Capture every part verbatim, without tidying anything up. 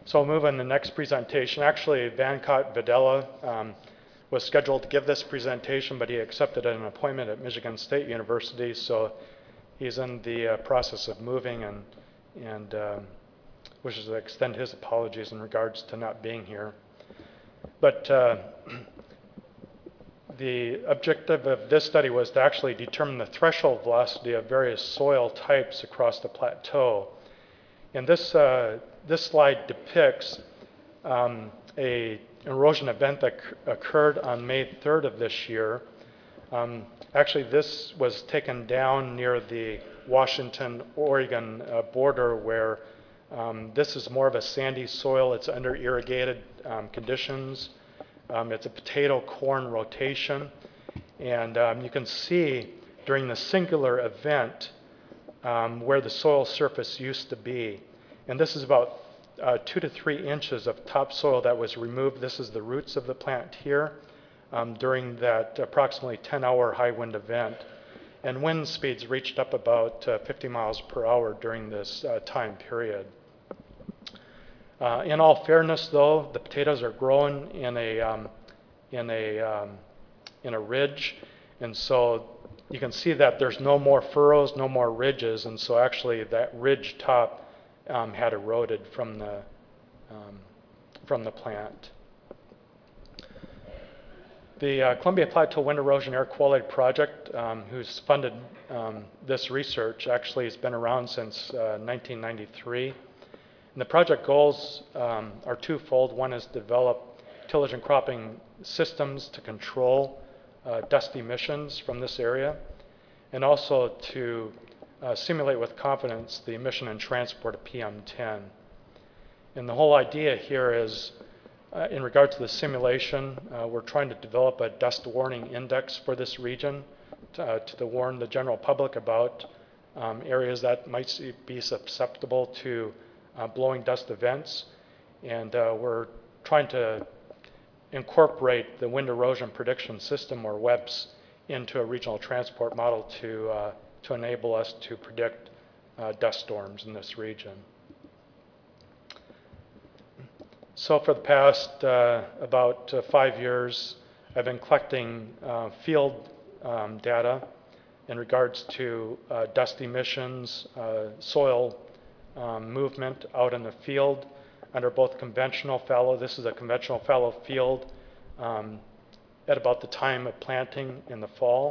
So I'll move on to the next presentation. Actually, Venkat Videla um, was scheduled to give this presentation, but he accepted an appointment at Michigan State University, so he's in the uh, process of moving and, and um, wishes to extend his apologies in regards to not being here. But uh, the objective of this study was to actually determine the threshold velocity of various soil types across the plateau. And this, uh, this slide depicts um, a erosion event that occurred on May third of this year. Um, actually, this was taken down near the Washington-Oregon uh, border, where um, this is more of a sandy soil. It's under irrigated um, conditions. Um, it's a potato-corn rotation. And um, you can see during the singular event um, where the soil surface used to be. And this is about uh, two to three inches of topsoil that was removed. This is the roots of the plant here um, during that approximately ten hour high wind event. And wind speeds reached up about uh, fifty miles per hour during this uh, time period. Uh, in all fairness, though, the potatoes are growing in a um, in a um, in a ridge, and so you can see that there's no more furrows, no more ridges, and so actually that ridge top um, had eroded from the um, from the plant. The uh, Columbia Plateau Wind Erosion Air Quality Project, um, who's funded um, this research, actually has been around since uh, nineteen ninety-three. And the project goals um, are twofold. One is to develop tillage and cropping systems to control uh, dust emissions from this area, and also to uh, simulate with confidence the emission and transport of P M ten. And the whole idea here is, uh, in regard to the simulation, uh, we're trying to develop a dust warning index for this region to, uh, to warn the general public about um, areas that might be susceptible to Uh, blowing dust events, and uh, we're trying to incorporate the wind erosion prediction system, or W E P S, into a regional transport model to uh, to enable us to predict uh, dust storms in this region. So for the past uh, about uh, five years, I've been collecting uh, field um, data in regards to uh, dust emissions, uh, soil Um, movement out in the field under both conventional fallow. This is a conventional fallow field um, at about the time of planting in the fall.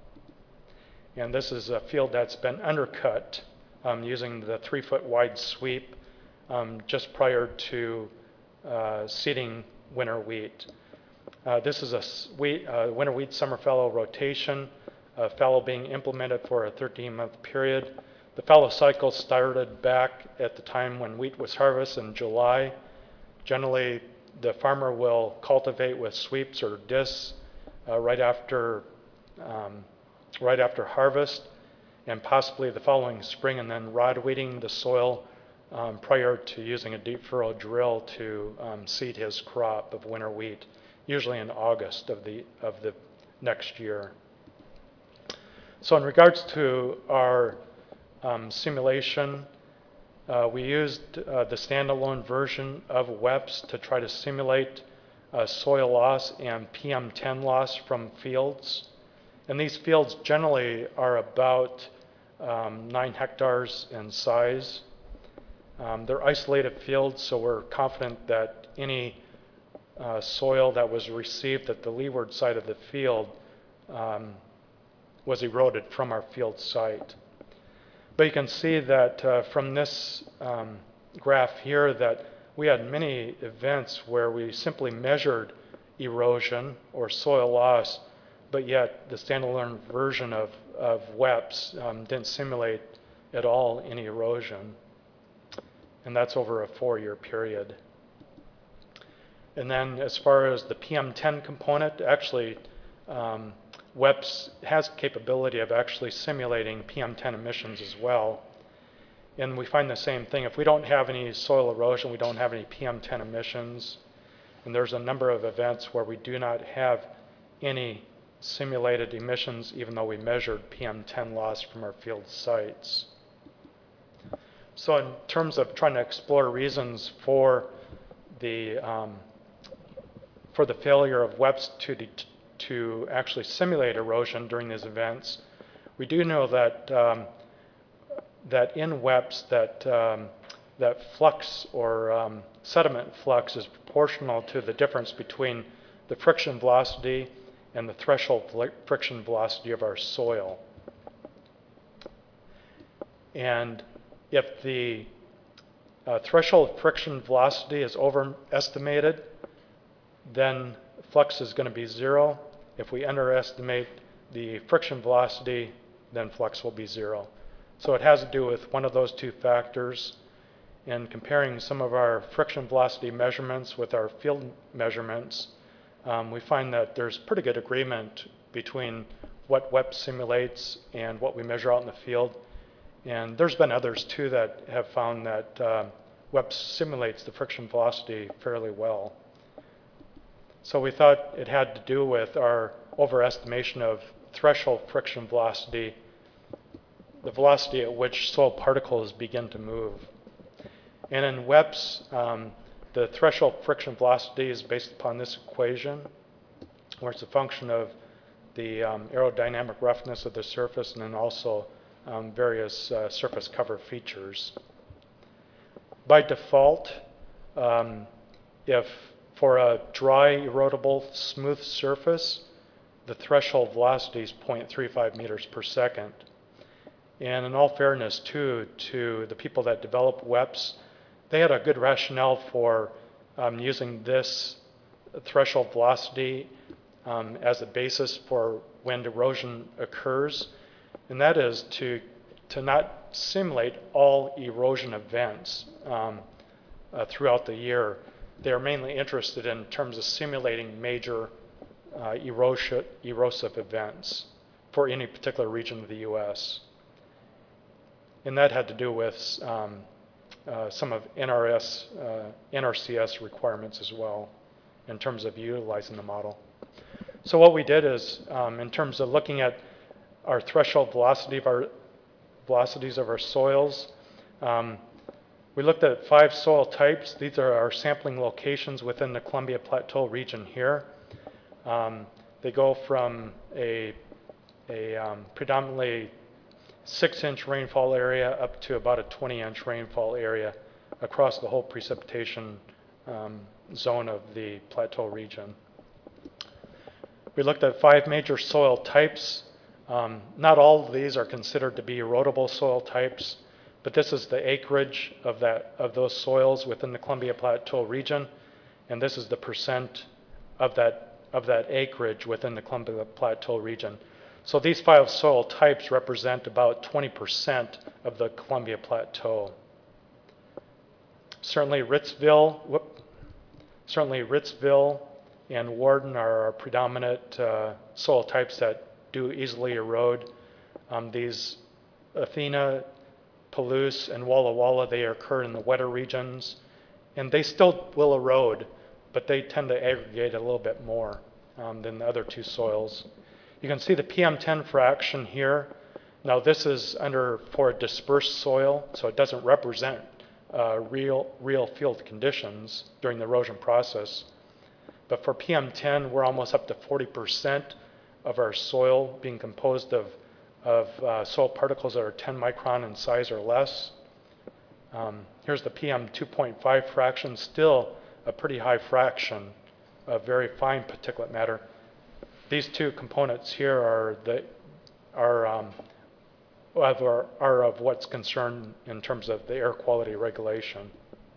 And this is a field that's been undercut um, using the three foot wide sweep um, just prior to uh, seeding winter wheat. Uh, this is a wheat, uh, winter wheat summer fallow rotation, uh, fallow being implemented for a thirteen month period. The fallow cycle started back at the time when wheat was harvested in July. Generally, the farmer will cultivate with sweeps or discs uh, right after um, right after harvest, and possibly the following spring, and then rod weeding the soil um, prior to using a deep furrow drill to um, seed his crop of winter wheat, usually in August of the of the next year. So in regards to our Um, simulation, uh, we used uh, the standalone version of W E P S to try to simulate uh, soil loss and P M ten loss from fields. And these fields generally are about um, nine hectares in size. Um, they're isolated fields, so we're confident that any uh, soil that was received at the leeward side of the field um, was eroded from our field site. But you can see that uh, from this um, graph here that we had many events where we simply measured erosion or soil loss, but yet the standalone version of, of W E P S um, didn't simulate at all any erosion. And that's over a four year period. And then as far as the P M ten component, actually um, W E P S has the capability of actually simulating P M ten emissions as well. And we find the same thing. If we don't have any soil erosion, we don't have any P M ten emissions. And there's a number of events where we do not have any simulated emissions, even though we measured P M ten loss from our field sites. So in terms of trying to explore reasons for the um, for the failure of W E P S to to actually simulate erosion during these events, we do know that um, that in W E P S that um, that flux or um, sediment flux is proportional to the difference between the friction velocity and the threshold friction velocity of our soil. And if the uh, threshold friction velocity is overestimated, then flux is going to be zero. If we underestimate the friction velocity, then flux will be zero. So it has to do with one of those two factors. And comparing some of our friction velocity measurements with our field measurements, um, we find that there's pretty good agreement between what W E P S simulates and what we measure out in the field. And there's been others too that have found that uh, W E P S simulates the friction velocity fairly well. So we thought it had to do with our overestimation of threshold friction velocity, the velocity at which soil particles begin to move. And in W E P S, um, the threshold friction velocity is based upon this equation, where it's a function of the um, aerodynamic roughness of the surface and then also um, various uh, surface cover features. By default, um, if for a dry, erodible, smooth surface, the threshold velocity is zero point three five meters per second. And in all fairness, too, to the people that developed W E P S, they had a good rationale for um, using this threshold velocity um, as a basis for when erosion occurs, and that is to, to not simulate all erosion events um, uh, throughout the year. They are mainly interested in terms of simulating major uh, erosion, erosive events for any particular region of the U S. And that had to do with um, uh, some of N R S, uh, N R C S requirements as well in terms of utilizing the model. So what we did is, um, in terms of looking at our threshold velocity of our velocities of our soils, um, we looked at five soil types. These are our sampling locations within the Columbia Plateau region here. Um, they go from a, a um, predominantly six inch rainfall area up to about a twenty inch rainfall area across the whole precipitation um, zone of the plateau region. We looked at five major soil types. Um, not all of these are considered to be erodible soil types, but this is the acreage of, that, of those soils within the Columbia Plateau region, and this is the percent of that, of that acreage within the Columbia Plateau region. So these five soil types represent about twenty percent of the Columbia Plateau. Certainly Ritzville, whoop, certainly Ritzville and Warden are our predominant uh, soil types that do easily erode. Um, these Athena, Palouse, and Walla Walla, they occur in the wetter regions, and they still will erode, but they tend to aggregate a little bit more um, than the other two soils. You can see the P M ten fraction here. Now this is under for a dispersed soil, so it doesn't represent uh, real, real field conditions during the erosion process. But for P M ten, we're almost up to forty percent of our soil being composed of, of uh, soil particles that are ten micron in size or less. Um, here's the P M two point five fraction, still a pretty high fraction of very fine particulate matter. These two components here are, the, are, um, are, are of what's concerned in terms of the air quality regulation.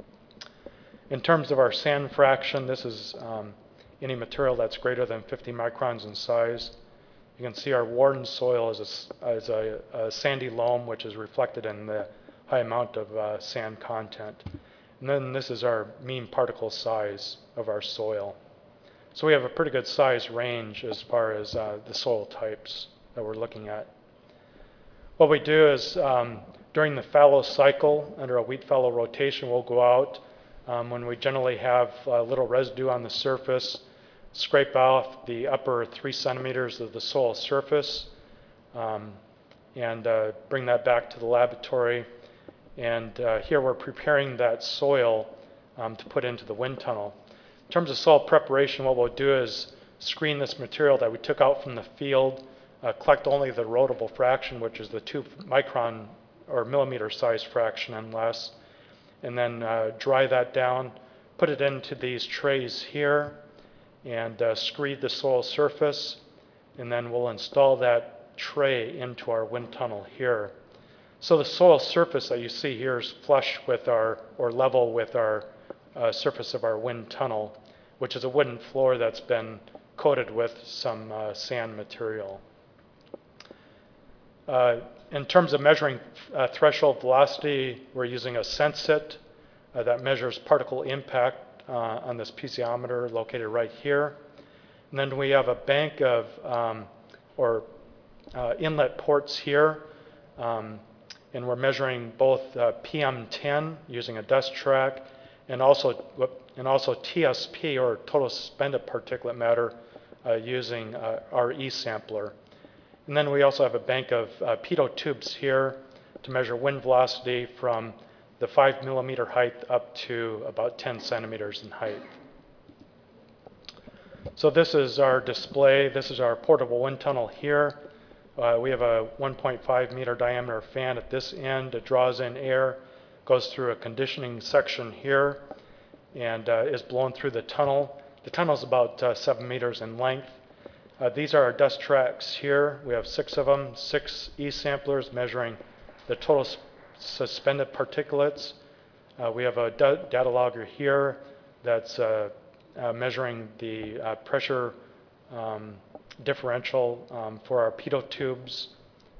In terms of our sand fraction, this is um, any material that's greater than fifty microns in size. You can see our Warden soil is a, is a, a sandy loam, which is reflected in the high amount of uh, sand content. And then this is our mean particle size of our soil. So we have a pretty good size range as far as uh, the soil types that we're looking at. What we do is um, during the fallow cycle, under a wheat fallow rotation, we'll go out um, when we generally have a little residue on the surface, scrape off the upper three centimeters of the soil surface, um, and uh, bring that back to the laboratory. And uh, here we're preparing that soil um, to put into the wind tunnel. In terms of soil preparation, what we'll do is screen this material that we took out from the field, uh, collect only the erodible fraction, which is the two micron or millimeter size fraction and less, and then uh, dry that down, put it into these trays here, and uh, screed the soil surface, and then we'll install that tray into our wind tunnel here. So the soil surface that you see here is flush with our, or level with our uh, surface of our wind tunnel, which is a wooden floor that's been coated with some uh, sand material. Uh, in terms of measuring uh, threshold velocity, we're using a Sensit uh, that measures particle impact uh, on this piezometer located right here. And then we have a bank of, um, or uh, inlet ports here, um, and we're measuring both uh, P M ten using a dust track, and also and also T S P, or total suspended particulate matter, uh, using uh, our E-sampler. And then we also have a bank of uh, pitot tubes here to measure wind velocity from the five millimeter height up to about ten centimeters in height. So this is our display. This is our portable wind tunnel here. Uh, we have a one point five meter diameter fan at this end. It draws in air, goes through a conditioning section here, and uh, is blown through the tunnel. The tunnel is about uh, seven meters in length. Uh, these are our dust tracks here. We have six of them, six E-samplers measuring the total suspended particulates. Uh, we have a data logger here that's uh, uh, measuring the uh, pressure um, differential um, for our pitot tubes.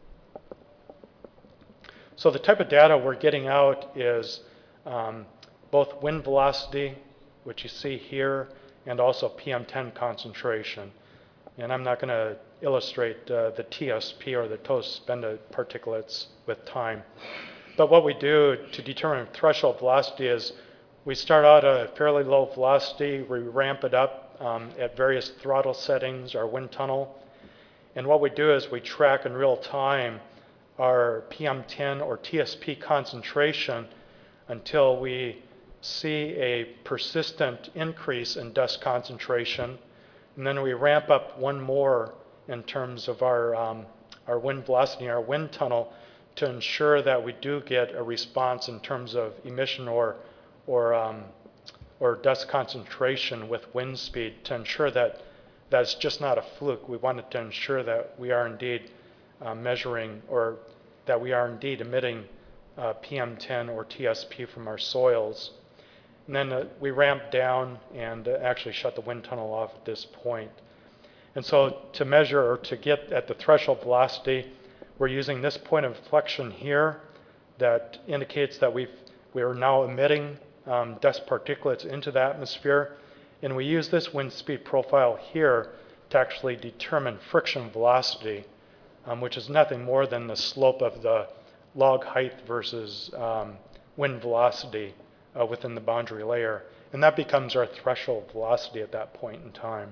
So the type of data we're getting out is um, both wind velocity, which you see here, and also P M ten concentration. And I'm not going to illustrate uh, the T S P, or the total suspended particulates, with time. But what we do to determine threshold velocity is we start out at a fairly low velocity, we ramp it up um, at various throttle settings, our wind tunnel. And what we do is we track in real time our P M ten or T S P concentration until we see a persistent increase in dust concentration. And then we ramp up one more in terms of our, um, our wind velocity, our wind tunnel, to ensure that we do get a response in terms of emission or, or, um, or dust concentration with wind speed, to ensure that that's just not a fluke. We wanted to ensure that we are indeed uh, measuring, or that we are indeed emitting uh, P M ten or T S P from our soils. And then uh, we ramp down and uh, actually shut the wind tunnel off at this point. And so to measure, or to get at the threshold velocity, we're using this point of inflection here that indicates that we've, we are now emitting um, dust particulates into the atmosphere. And we use this wind speed profile here to actually determine friction velocity, um, which is nothing more than the slope of the log height versus um, wind velocity uh, within the boundary layer. And that becomes our threshold velocity at that point in time.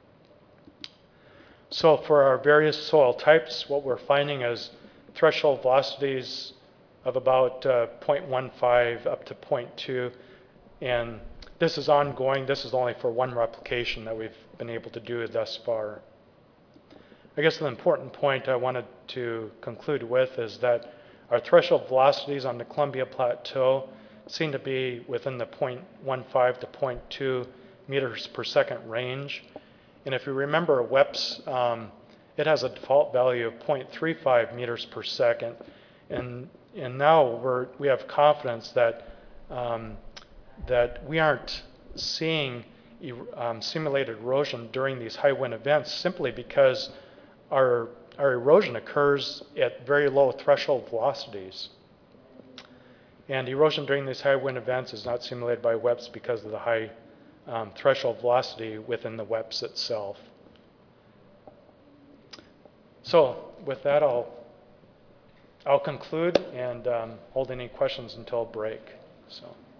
So for our various soil types, what we're finding is threshold velocities of about uh, zero point one five up to zero point two. And this is ongoing. This is only for one replication that we've been able to do thus far. I guess the important point I wanted to conclude with is that our threshold velocities on the Columbia Plateau seem to be within the zero point one five to zero point two meters per second range. And if you remember W E P S, um, it has a default value of zero point three five meters per second. And, and now we're, we have confidence that, um, that we aren't seeing um, simulated erosion during these high wind events, simply because our, our erosion occurs at very low threshold velocities. And erosion during these high wind events is not simulated by W E P S because of the high um, threshold velocity within the W E P S itself. So with that, I'll, I'll conclude and um, hold any questions until break. So.